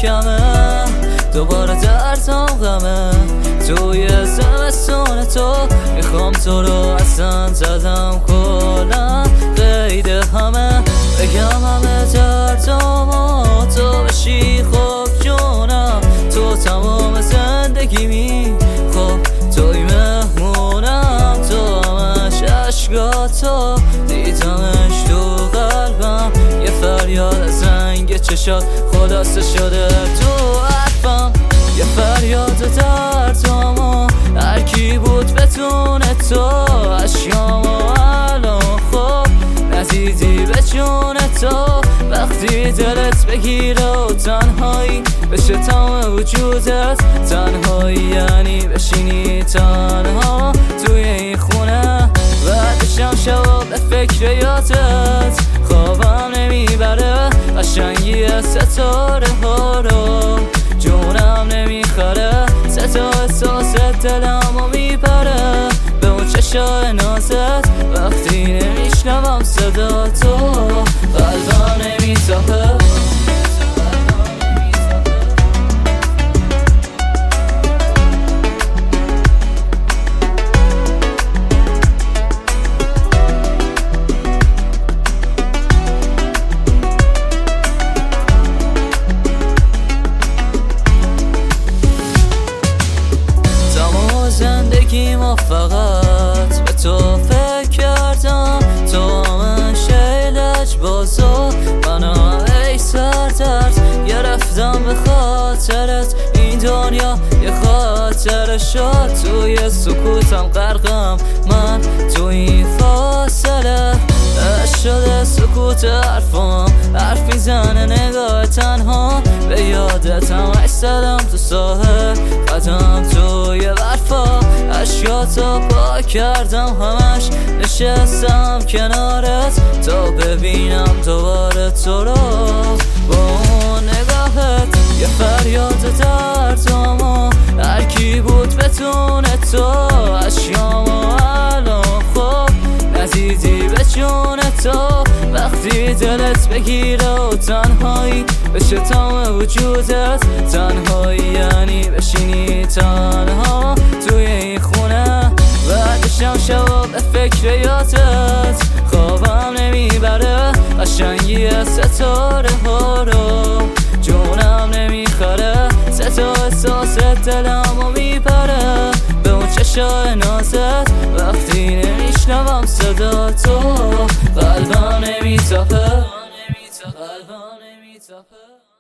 کمه، دوباره دردم غمه. توی زمستون تو میخوام تو رو اصلا زدم کلا قید همه. بگم همه دردامو تو بشی خوب جونم، تو تمام زندگیمی خب توی مهمونم. تو همش عشقاتو دیدمش تو قلبم، یه فریاد از رنگ چشات خلاصه شده تو حرفم. یه فریاد دردامو هرکی بود بتونه تو اشیامو الان خب ندیدی به جون تو. وقتی دلت بگیره و تنهایی بشه تمام وجودت، تنهایی یعنی بشینی تنها توی این خونه. بعدشم شبا به فکر یادت خوابم نمیبره، قشنگی ستاره ها رو جونم نمیخوره. صدا احساس دلمو میپره به اون چشای نازت، وقتی نمیشنوم صدا تو قلبم نمیتاپه. زندگیمو فقط به تو فکر کردم، تو من شیلج بازو منو ای سردرد گرفتم به خاطرت. این دنیا یه خاطر شد، توی سکوتم غرقم من تو این فاصله. شده سکوت حرفم حرف میزنه نگاه تنها، به یادت هم ایستادم تو ساحل قدم توی برفا. اشکاتو پاک کردم همش نشستم کنارت تا ببینم دوباره تو رو با اون نگاهت. یه فریاد دردامو هرکی بود بتونه تو اشیامو الان خب ندیدی به جون تو. وقتی دلت بگیره و تنهایی بشه تمام وجودت، تنهایی یعنی بشینی تنها توی این خونه. بعدشم شبا به فکر یادت خوابم نمیبره، قشنگی ستاره ها رو جونم نمیخوره. صدا احساس دلمو میپره به اون چشای نازت، وقتی نمیشنوم صدا تو قلبم نمیتاپه.